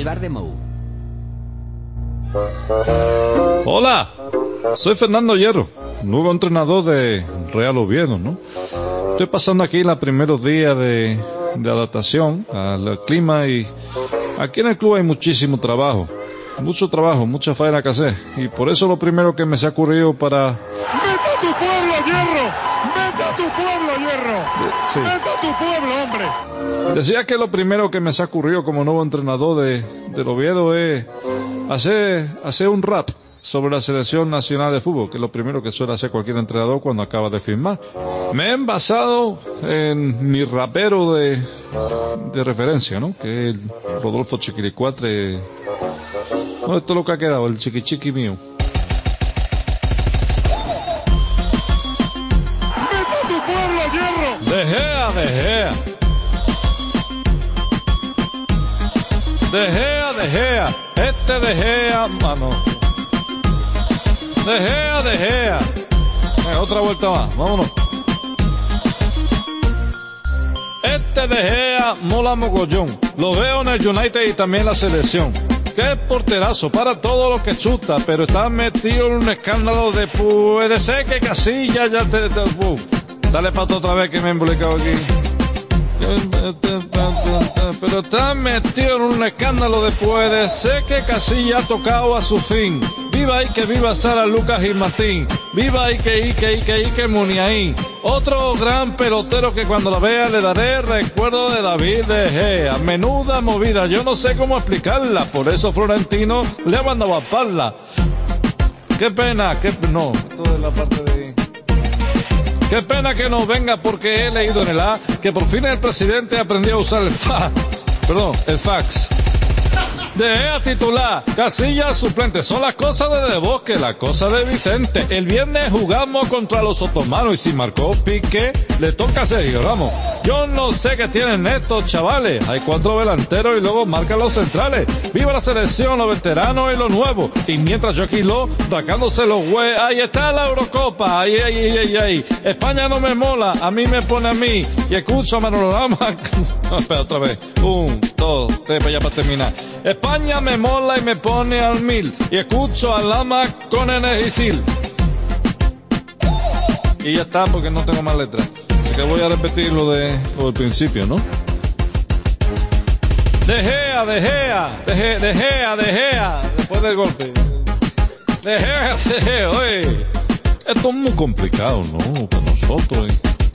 el bar de Mou. Hola, soy Fernando Hierro, nuevo entrenador de Real Oviedo, ¿no? Estoy pasando aquí los primeros días de adaptación al clima y aquí en el club hay muchísimo trabajo, mucha faena que hacer y por eso lo primero que me se ha ocurrido para... ¡Vete a tu pueblo, Hierro! ¡Vete a tu pueblo, Hierro! Sí. ¡Vete a tu pueblo, hombre! Decía que lo primero que me se ha ocurrido como nuevo entrenador del Oviedo es hacer un rap sobre la selección nacional de fútbol, que es lo primero que suele hacer cualquier entrenador cuando acaba de firmar. Me he basado en mi rapero de referencia, ¿no? Que es el Rodolfo Chiquilicuatre. No, esto es lo que ha quedado, el chiqui mío. ¡Vete a tu pueblo, Hierro! De Gea. Este De Gea, mano. De Gea. Otra vuelta más, vámonos. Este De Gea mola mogollón. Lo veo en el United y también en la selección. Qué porterazo para todo lo que chuta, pero está metido en un escándalo de puede ser que Casillas ya te dale pato otra vez que me he embolicado aquí. Pero está metido en un escándalo de puede ser que Casillas ha tocado a su fin. Viva y que viva Sara, Lucas y Martín. Viva y que Muniain. Otro gran pelotero que cuando la vea le daré recuerdo de David De Gea. Menuda movida, yo no sé cómo explicarla. Por eso Florentino le ha mandado a parla. Qué pena, no, esto es la parte de... Qué pena que no venga porque he leído en el A que por fin el presidente aprendió a usar el fax. De Gea titular, Casillas suplente, son las cosas de Bosque, las cosas de Vicente. El viernes jugamos contra los otomanos y si marcó Piqué, le toca a Sergio Ramos. Yo no sé qué tienen estos chavales, hay 4 delanteros y luego marcan los centrales. Viva la selección, los veteranos y los nuevos. Y mientras yo aquí racándose los huevos, ahí está la Eurocopa, ahí. España no me mola, a mí me pone a mí. Y escucho a Manolo Lama. Espera otra vez, 1, 2, 3, ya para terminar. España me mola y me pone al 1000 y escucho a Lama con Energisil. Y ya está porque no tengo más letras. Así que voy a repetir lo del principio, ¿no? De Gea. Después del golpe. De Gea, oye. Esto es muy complicado, ¿no? Para nosotros.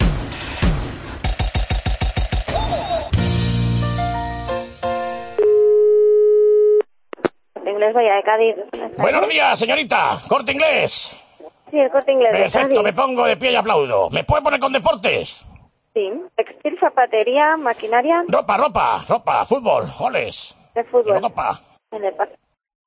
Inglés Bahía de Cádiz. Buenos días, señorita. Corte Inglés. Sí, el Corte Inglés de Perfecto, Cádiz. me pongo de pie y aplaudo. ¿Me puede poner con deportes? Sí. Textil, zapatería, maquinaria. Ropa, fútbol, goles. De fútbol. Europa. En el parque.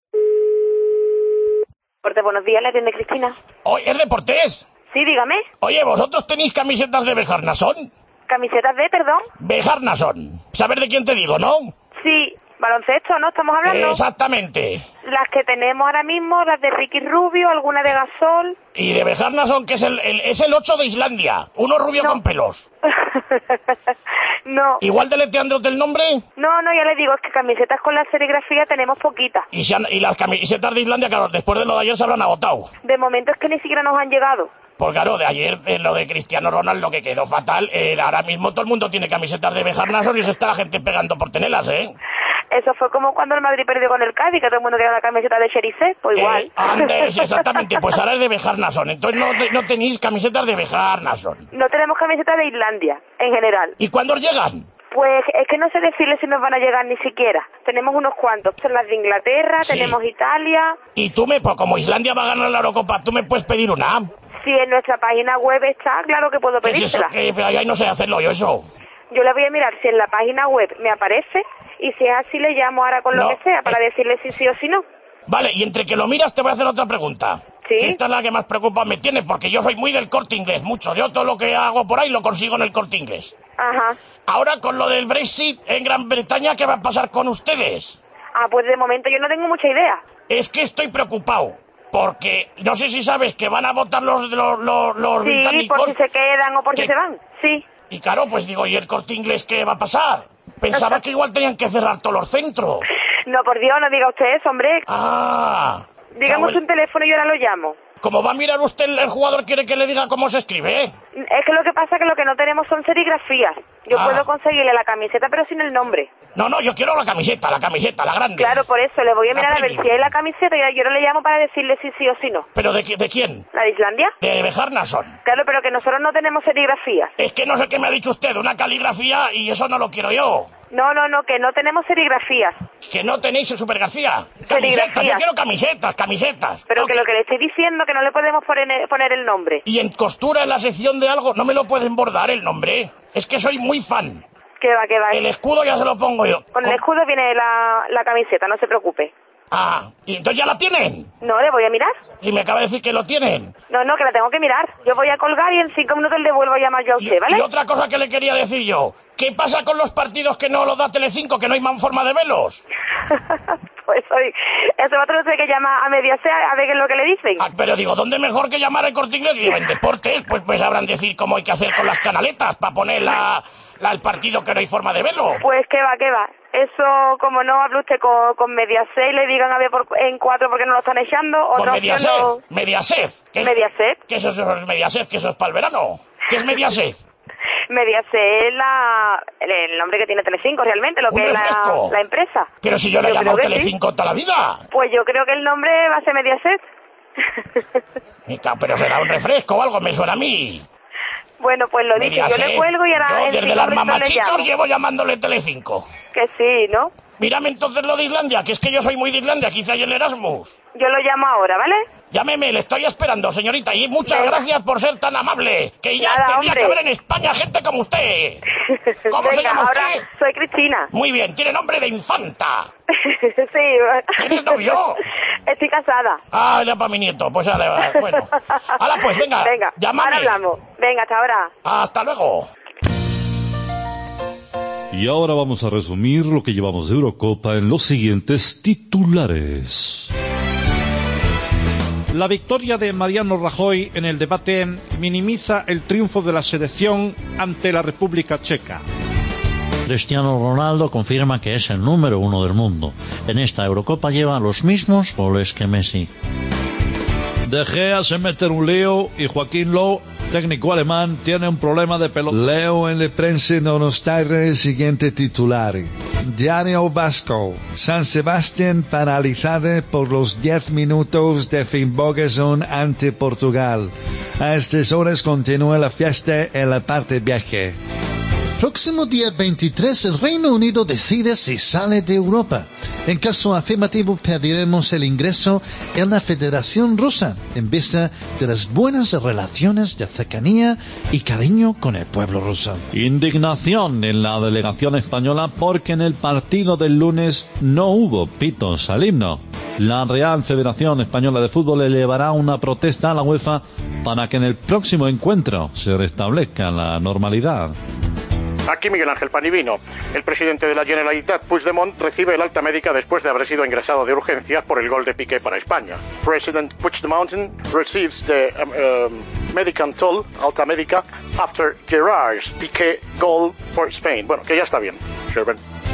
Corte, buenos días, le atiende Cristina. ¿Es deportes? Sí, dígame. Oye, ¿vosotros tenéis camisetas de Bejarnason? ¿Camisetas de, perdón? Bejarnason. ¿Saber de quién te digo, no? Sí. Baloncesto, ¿no? Estamos hablando. Exactamente. Las que tenemos ahora mismo, las de Ricky Rubio, alguna de Gasol. Y de Bejarnason, que es el 8 de Islandia. Uno rubio con pelos. No. ¿Igual deleteándote el nombre? No, ya le digo, es que camisetas con la serigrafía tenemos poquitas. Y las camisetas de Islandia, claro, después de lo de ayer se habrán agotado. De momento es que ni siquiera nos han llegado. Pues claro, de ayer, lo de Cristiano Ronaldo, que quedó fatal, ahora mismo todo el mundo tiene camisetas de Bejarnason y se está la gente pegando por tenerlas, ¿eh? Eso fue como cuando el Madrid perdió con el Cádiz, que todo el mundo quería la camiseta de Sherife, pues igual. Andes, exactamente, pues ahora es de Bejarnason, entonces no tenéis camisetas de Bejarnason. No tenemos camisetas de Islandia, en general. ¿Y cuándo os llegan? Pues es que no sé decirles si nos van a llegar ni siquiera. Tenemos unos cuantos, son las de Inglaterra, Sí. tenemos Italia. Y tú pues como Islandia va a ganar la Eurocopa, ¿tú me puedes pedir una? Si en nuestra página web está, claro que puedo ¿Qué es eso? pedírsela. Pero ahí no sé hacerlo yo eso. Yo le voy a mirar si en la página web me aparece y si es así le llamo ahora con lo No, que sea para decirle si sí o si no. Vale, y entre que lo miras te voy a hacer otra pregunta. Sí. Esta es la que más preocupa me tiene, porque yo soy muy del Corte Inglés, mucho. Yo todo lo que hago por ahí lo consigo en el Corte Inglés. Ajá. Ahora con lo del Brexit en Gran Bretaña, ¿qué va a pasar con ustedes? Ah, pues de momento yo no tengo mucha idea. Es que estoy preocupado, porque no sé si sabes que van a votar los Sí, británicos. por si se quedan o por si ¿Qué? se van. Sí. Y claro, pues digo, ¿y el Corte Inglés qué va a pasar? Pensaba que igual tenían que cerrar todos los centros. No, por Dios, no diga usted eso, hombre. Ah. Dígame usted un teléfono y yo ahora lo llamo. ¿Cómo va a mirar usted el jugador? ¿Quiere que le diga cómo se escribe? Es que lo que pasa es que lo que no tenemos son serigrafías. Yo puedo conseguirle la camiseta, pero sin el nombre. No, yo quiero la camiseta, la grande. Claro, por eso, le voy a mirar a ver si hay la camiseta y yo no le llamo para decirle si sí o si no. ¿Pero de quién? ¿La de Islandia? De Bejarnason. Claro, pero que nosotros no tenemos serigrafías. Es que no sé qué me ha dicho usted, una caligrafía, y eso no lo quiero yo. No, que no tenemos serigrafías. Que no tenéis el Super García. Serigrafías. Yo quiero camisetas. Pero que lo que le estoy diciendo que no le podemos poner el nombre. Y en costura, en la sección de algo, no me lo pueden bordar el nombre. Es que soy muy fan. Que va. El escudo ya se lo pongo yo. Con el escudo viene la camiseta, no se preocupe. Ah, ¿y entonces ya la tienen? No, le voy a mirar. Y me acaba de decir que lo tienen. No, que la tengo que mirar. Yo voy a colgar y en 5 minutos le vuelvo a llamar yo a usted, ¿vale? Y otra cosa que le quería decir yo. ¿Qué pasa con los partidos que no los da Telecinco, que no hay más forma de verlos? Pues hoy, ese otro sé que llama a Mediaset a ver qué es lo que le dicen. Ah, pero digo, ¿dónde mejor que llamar al Corte Inglés? Y en deportes, pues sabrán decir cómo hay que hacer con las canaletas para poner el partido que no hay forma de verlo. Pues qué va. Eso, como no hable usted con Mediaset y le digan a ver en 4 porque no lo están echando. Con Mediaset. Mediaset. Mediaset. ¿Qué es eso es Mediaset? ¿Qué eso es para el verano? ¿Qué es Mediaset? Mediaset es el nombre que tiene Telecinco realmente, lo que es la empresa. Pero si yo le he llamado Telecinco toda la vida. Pues yo creo que el nombre va a ser Mediaset. Pero será un refresco o algo, me suena a mí. Bueno, pues lo dicho, yo le cuelgo y ahora... Yo desde las mamachichos llevo llamándole Telecinco. Que sí, ¿no? Mírame entonces lo de Islandia, que es que yo soy muy de Islandia, quizá hay el Erasmus. Yo lo llamo ahora, ¿vale? Llámeme, le estoy esperando, señorita, y muchas gracias por ser tan amable, que ya tendría que haber en España gente como usted. ¿Cómo se llama usted? Ahora soy Cristina. Muy bien, tiene nombre de infanta. Sí. ¿Tienes novio? Estoy casada. Ah, era para mi nieto, pues bueno. Ahora pues, venga, llámame. Ahora hablamos. Venga, hasta ahora. Hasta luego. Y ahora vamos a resumir lo que llevamos de Eurocopa en los siguientes titulares. La victoria de Mariano Rajoy en el debate minimiza el triunfo de la selección ante la República Checa. Cristiano Ronaldo confirma que es el número 1 del mundo. En esta Eurocopa lleva los mismos goles que Messi. De Gea se mete en un lío y Joaquín Low, técnico alemán, tiene un problema de pelota. Leo en la prensa no nos trae el siguiente titular. Diario Vasco. San Sebastián paralizada por los 10 minutos de Finnbogason ante Portugal. A estas horas continúa la fiesta en la parte viaje. Próximo día 23, el Reino Unido decide si sale de Europa. En caso afirmativo, pediremos el ingreso en la Federación Rusa, en vista de las buenas relaciones de cercanía y cariño con el pueblo ruso. Indignación en la delegación española porque en el partido del lunes no hubo pitos al himno. La Real Federación Española de Fútbol elevará una protesta a la UEFA para que en el próximo encuentro se restablezca la normalidad. Aquí Miguel Ángel Panivino. El presidente de la Generalitat, Puigdemont, recibe el alta médica después de haber sido ingresado de urgencias por el gol de Piqué para España. President Puigdemont receives the medical toll, alta médica, after Gerard's Piqué goal for Spain. Bueno, que ya está bien. Sherben.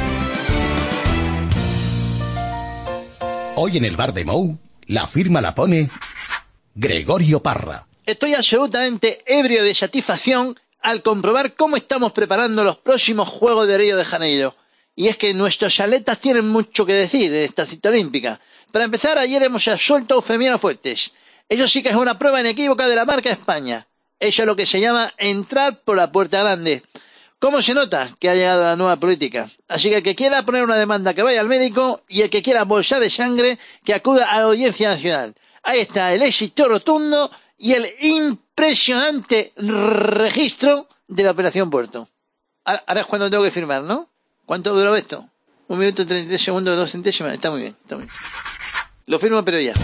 Hoy en el bar de Mou, la firma la pone Gregorio Parra. Estoy absolutamente ebrio de satisfacción al comprobar cómo estamos preparando los próximos Juegos de Río de Janeiro. Y es que nuestros atletas tienen mucho que decir en esta cita olímpica. Para empezar, ayer hemos absuelto a Eufemia Fuertes. Ello sí que es una prueba inequívoca de la marca España. Eso es lo que se llama entrar por la puerta grande. ¿Cómo se nota que ha llegado la nueva política? Así que el que quiera poner una demanda que vaya al médico y el que quiera bolsa de sangre que acuda a la Audiencia Nacional. Ahí está el éxito rotundo y el impresionante registro de la Operación Puerto. Ahora es cuando tengo que firmar, ¿no? ¿Cuánto duró esto? 1 minuto 33 segundos, 2 centésimas. Está muy bien, está muy bien. Lo firmo, pero ya.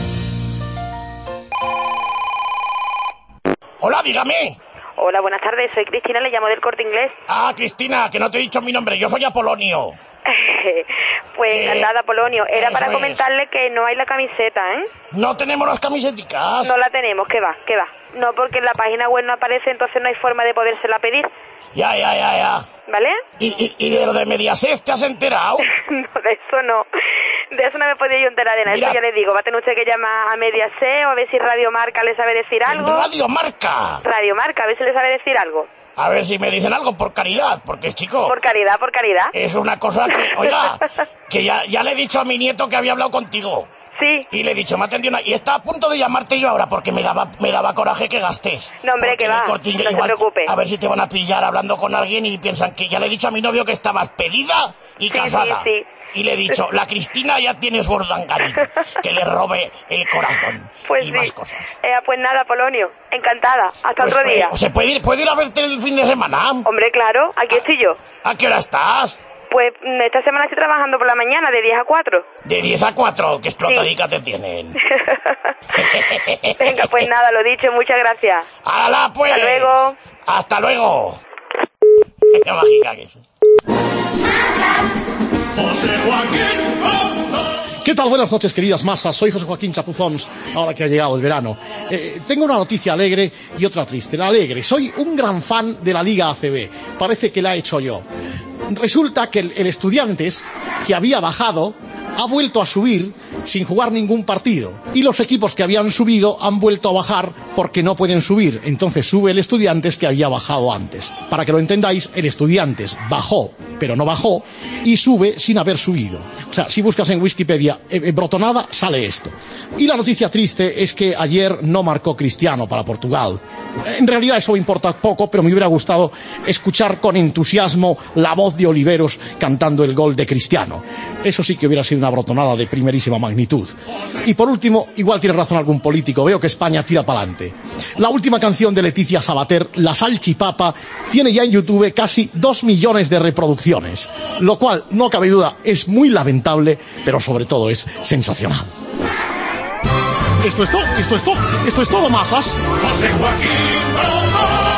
Hola, dígame. Hola, buenas tardes. Soy Cristina, le llamo del Corte Inglés. Ah, Cristina, que no te he dicho mi nombre. Yo soy Apolonio. Pues encantada, Polonio. Era para comentarle que no hay la camiseta, ¿eh? No tenemos las camisetas. No la tenemos, ¿qué va? No, porque en la página web no aparece, entonces no hay forma de podérsela pedir. Ya. ¿Vale? ¿Y de lo de Mediaset te has enterado? No, de eso no. De eso no me podía yo enterar de nada. Eso ya le digo, va a tener usted que llamar a Mediaset o a ver si Radio Marca le sabe decir algo. ¡Radio Marca! Radio Marca, a ver si le sabe decir algo. A ver si me dicen algo por caridad, porque chico... Por caridad. Es una cosa que... Oiga, que ya le he dicho a mi nieto que había hablado contigo. Sí. Y le he dicho, me ha atendido una... Y está a punto de llamarte yo ahora, porque me daba coraje que gastes. No, hombre, que va, no se preocupe. A ver si te van a pillar hablando con alguien y piensan que... Ya le he dicho a mi novio que estabas pedida y casada. Sí. Y le he dicho, la Cristina ya tiene su ordangarín, que le robe el corazón. Pues y sí. Más cosas. Pues nada, Polonio, encantada. Hasta otro día. ¿Se puede ir a verte el fin de semana? Hombre, claro, aquí estoy yo. ¿A qué hora estás? Pues esta semana estoy trabajando por la mañana, de 10 a 4. ¿De 10 a 4? ¿Qué explotadica te tienen? Venga, pues nada, lo dicho, muchas gracias. ¡Hala, pues! Hasta luego. ¡Hasta luego! ¡Qué mágica que es! ¿Qué tal? Buenas noches, queridas masas. Soy José Joaquín Chapuzons, ahora que ha llegado el verano. Tengo una noticia alegre y otra triste. La alegre, soy un gran fan de la Liga ACB. Parece que la he hecho yo. Resulta que el Estudiantes, que había bajado, ha vuelto a subir sin jugar ningún partido. Y los equipos que habían subido han vuelto a bajar porque no pueden subir. Entonces sube el Estudiantes que había bajado antes. Para que lo entendáis, el Estudiantes bajó, pero no bajó, y sube sin haber subido. O sea, si buscas en Wikipedia brotonada, sale esto. Y la noticia triste es que ayer no marcó Cristiano para Portugal. En realidad eso me importa poco, pero me hubiera gustado escuchar con entusiasmo la voz de Oliveros cantando el gol de Cristiano. Eso sí que hubiera sido una brotonada de primerísima magnitud. Y por último, igual tiene razón algún político, veo que España tira para adelante. La última canción de Leticia Sabater, La Salchipapa, tiene ya en YouTube casi 2 millones de reproducciones, lo cual, no cabe duda, es muy lamentable, pero sobre todo es sensacional. Esto es todo, masas. José Joaquín Broto.